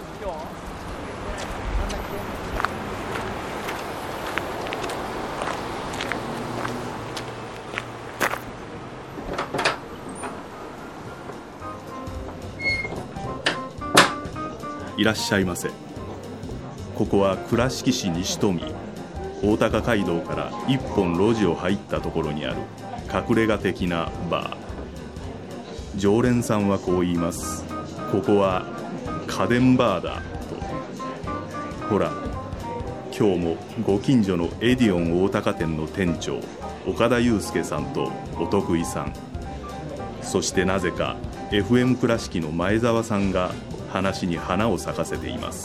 いらっしゃいませ。ここは倉敷市西富大高街道から一本路地を入ったところにある隠れ家的なバー。常連さんはこう言います。ここは家電バーだと。ほら、今日もご近所のエディオン大高店の店長岡田祐介さんとお得意さん、そしてなぜか FM 倉敷の前澤さんが話に花を咲かせています。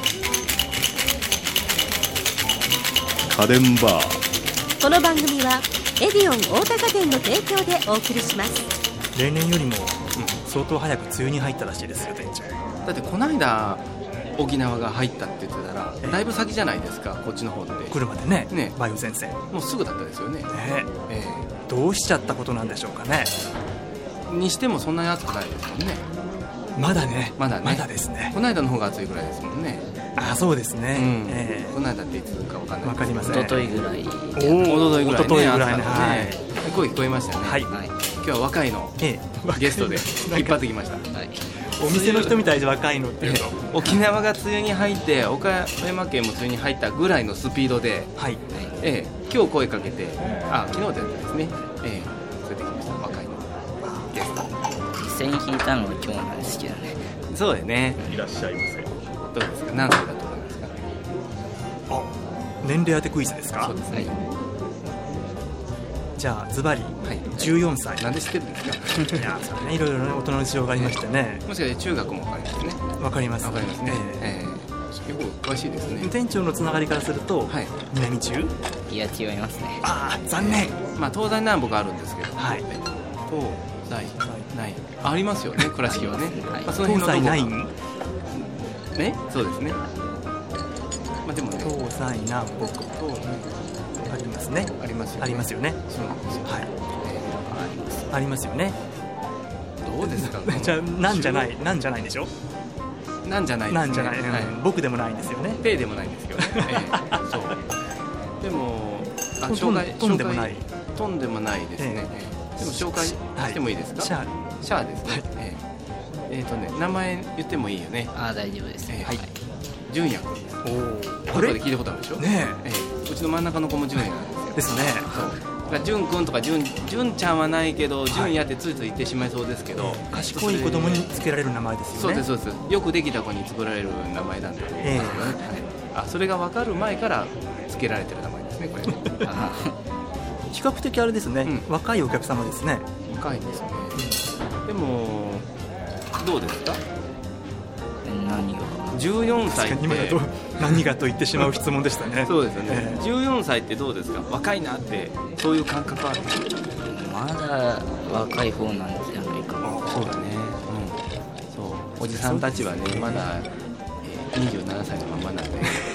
家電バー。 この番組はエディオン大高店の提供でお送りします。 例年よりも、相当早く梅雨に入ったらしいですよ店長。 だってこの間沖縄が入ったって言ってたらだいぶ先じゃないですか、こっちの方って車でね、梅雨前線もうすぐだったですよね。 どうしちゃったことなんでしょうかね。 にしてもそんなに暑くないですもんね。 まだね、 まだですね。この間の方が暑いぐらいですもんね。 あ、そうですね、 この間っていつか分かんない。 分かりません。 おとといぐらいね。声聞こえましたよね。はい、今日は若いのゲストで引っ張ってきました。 お店の人みたいで若いのっていうと、 沖縄が梅雨に入って岡山県も梅雨に入ったぐらいのスピードで、今日声かけて、昨日ですね、連れてきました。若いのゲスト。 実際に聞いたのは今日なんですけどね。 そうだよね。 いらっしゃいませ。 どうですか、何歳だと思いますか。 年齢当てクイズですか。 そうですね。 じゃあズバリ14歳。 なんで知ってるんですか。 いや、それね、いろいろね、大人の事情がありましてね。 もしかして中学も分かりますね。 分かります。 分かりますね。結構詳しいですね。 店長のつながりからすると、南中。 いや、違いますね。 残念。 東西南北あるんですけど、東西ないありますよね、倉敷はね。 東西ないね、そうですね。でもね、 東西南北ありますね。 ありますよね。 ありますよね。 そうなんですよ。 ありますよね。 どうですか。 じゃあなんじゃないんでしょ。 なんじゃないですね。 なんじゃない。僕でもないんですよね。 ペイでもないんですけどね。そう。でもトンでもない。 トンでもないですね。でも紹介してもいいですか。シャアですね。名前言ってもいいよね。 大丈夫ですね。 純也君。これで聞いたことあるでしょ。ね。うちの真ん中の子も純也なんですよ。 ですね。 そう。純君とか純ちゃんはないけど、純也ってついつい言ってしまいそうですけど、 賢い子供につけられる名前ですよね。 そうですそうです。よくできた子に作られる名前なんだと思いますよね。それが分かる前からつけられてる名前ですね、これね。 比較的あれですね、若いお客様ですね。 若いですね。でもどうですか。 何が 14歳って何がと言ってしまう質問でしたね。 そうですよね。14歳ってどうですか。若いなってそういう感覚はある。 まだ若い方なんじゃないかな。 そうだね。そう、おじさんたちはね、まだ27歳のままなんで。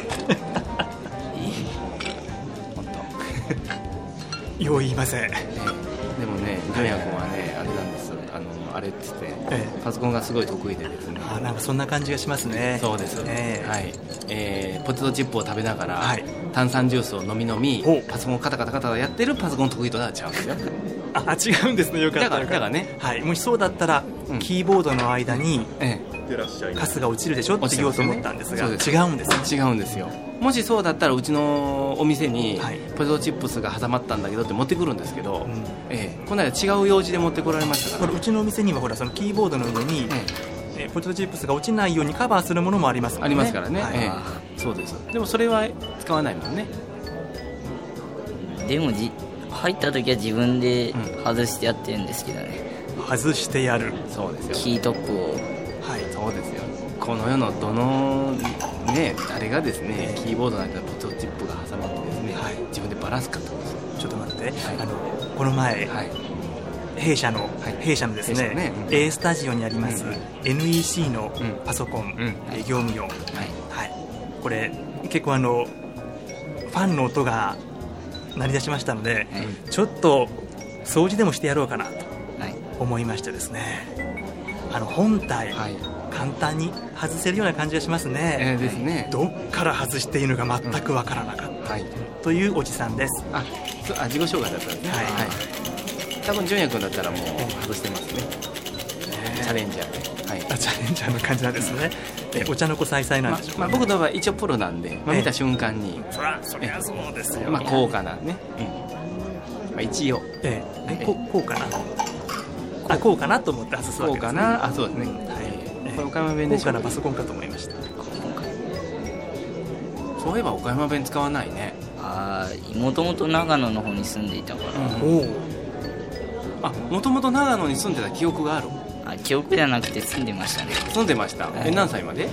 本当。 よう言いません。 でもね、純也君はね、あれなんです。あれっつって、パソコンがすごい得意でですね。 なんかそんな感じがしますね。 そうです。ポテトチップを食べながら、炭酸ジュースを飲みパソコンをカタカタやってるパソコン得意となっちゃうんですよ。 違うんですね。よかった。 だからね。 もしそうだったら、キーボードの間にカスが落ちるでしょって言おうと思ったんですが、違うんですね。 違うんですよ。もしそうだったらうちのお店にポテトチップスが挟まったんだけどって持ってくるんですけど、この間違う用事で持ってこられましたから。 うちのお店にはほら、そのキーボードの上にポテトチップスが落ちないようにカバーするものもありますもんね。 ありますからね。そうです。でもそれは使わないもんね。 でも入った時は自分で外してやってるんですけどね。 外してやる。 そうですよ。 キートップを。 そうですよ。この世のどのね、あれがですね、キーボードの間にポテトチップが挟まってですね、自分でバランスかってことです。 ちょっと待って、この前、弊社のですね、A スタジオにあります NEC のパソコン、業務用、これ結構ファンの音が鳴り出しましたので、ちょっと掃除でもしてやろうかなと思いましてですね、本体、 簡単に外せるような感じがしますね。 ですね。 どっから外していいのか全くわからなかった、というおじさんです。 自己紹介だったんですね。多分純也君だったらもう外してますね。チャレンジャーで、 チャレンジャーの感じなんですね。お茶の子さいさいなんでしょうか。 僕の場合一応プロなんで、見た瞬間にそりゃそうですよ、 高価なね、一応こうかな、こうかなと思って外すわけですね。こうかな、 そうですね。これ岡山弁でしょうか。高価なパソコンかと思いました。 そういえば岡山弁使わないね。 もともと長野の方に住んでいたから。 もともと長野に住んでた記憶がある。 記憶じゃなくて住んでましたね。 住んでました。何歳まで？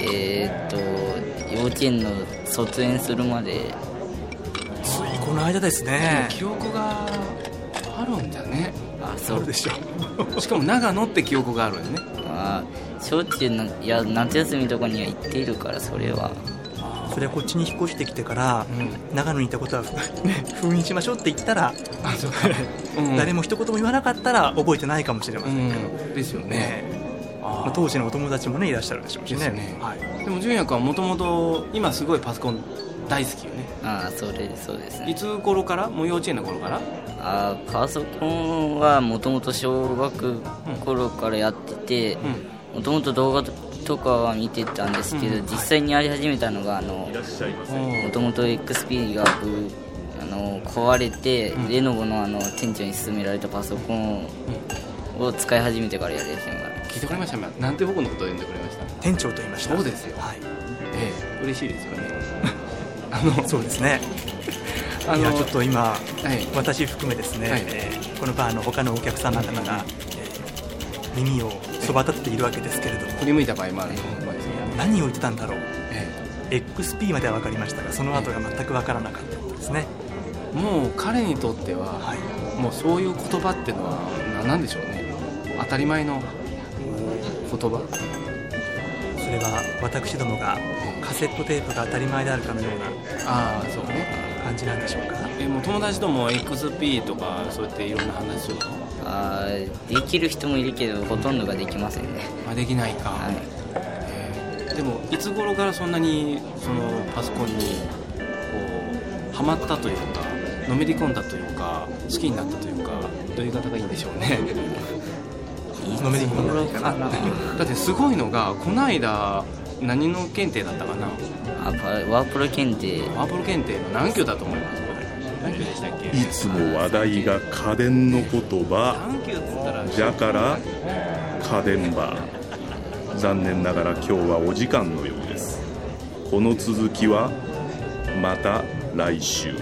幼稚園の卒園するまで。 ついこの間ですね。 記憶があるんだね。 そうでしょう。しかも長野って記憶があるよね。 小中の夏休みとかには行っているから、それはこっちに引っ越してきてから、長野にいたことは封印しましょうって言ったら、誰も一言も言わなかったら覚えてないかもしれませんけど、 ですよね。 当時のお友達もねいらっしゃるでしょうしね。 でも純也君はもともと今すごいパソコン大好きよね。 そうですね。 いつ頃から？もう幼稚園の頃から？ パソコンはもともと小学頃からやってて、もともと動画とかは見てたんですけど、実際にやり始めたのがもともと XP が壊れて、レノボの店長に勧められたパソコンを使い始めてからやり始めました。 聞いてくれました？なんて僕のことを呼んでくれました？ 店長と言いました。 そうですよ。嬉しいですよね。 そうですね。ちょっと今、私含めですね、このバーの他のお客様方が、耳をそば立てているわけですけれども、 振り向いた場合もある。 何を言ってたんだろう。XP までは分かりましたが、その後が全く分からなかったことですね。 もう彼にとっては、もうそういう言葉っていうのは何でしょうね。当たり前の言葉。 それは私どもがカセットテープが当たり前であるかのようなそうね感じなんでしょうか。 もう友達とも XP とかそうやっていろんな話するの？ できる人もいるけどほとんどができませんね。 できないか。でもいつ頃からそんなにそのパソコンにこうハマったというか、のめり込んだというか、好きになったというか、どういう言い方がいいんでしょうね。 のめり込んだかな。 だってすごいのが、この間何の検定だったかな。 ワープロ検定。 ワープロ検定の何級だと思います？何級でしたっけ？ いつも話題が家電の言葉。じゃから家電バー。残念ながら今日はお時間のようです。この続きはまた来週。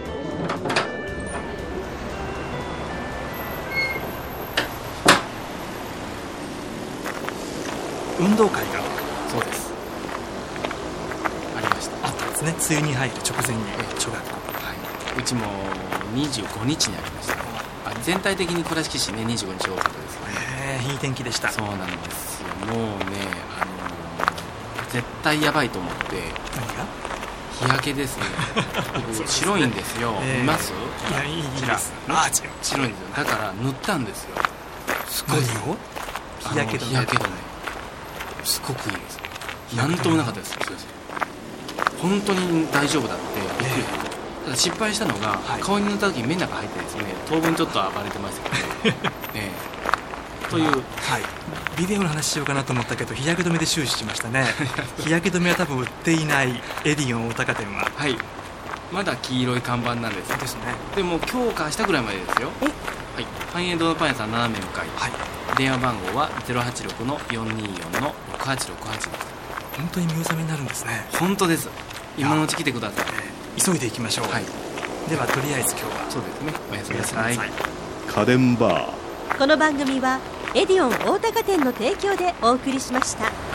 運動会がそうですありました。 あったんですね。梅雨に入る直前に小学校、 うちも25日にありました。全体的に倉敷市ね25日多かったですね。 いい天気でした。 そうなんですよ。もうね絶対やばいと思って。 何が？ 日焼けですね。白いんですよ。見ます？ いや、いいです。 白いんですよ。だから塗ったんですよ。すごい。 何を？日焼け止め。 すごくいいです。なんともなかったです。本当に大丈夫だってびっくり。ただ失敗したのが、顔に塗った時に目の中入ってですね、当分ちょっと暴れてましたけどという、 ビデオの話しようかなと思ったけど日焼け止めで終始しましたね。日焼け止めは多分売っていないエディオン大高店はまだ黄色い看板なんですですね。 でも今日か明日ぐらいまでですよ。繁栄堂のパン屋さん斜め向かい、電話番号は 086-424-6868 です。 本当に見納めになるんですね。 本当です。今のうち来てください。 急いでいきましょう。ではとりあえず今日はそうですね、おやすみなさい。 家電バー。 この番組はエディオン大高店の提供でお送りしました。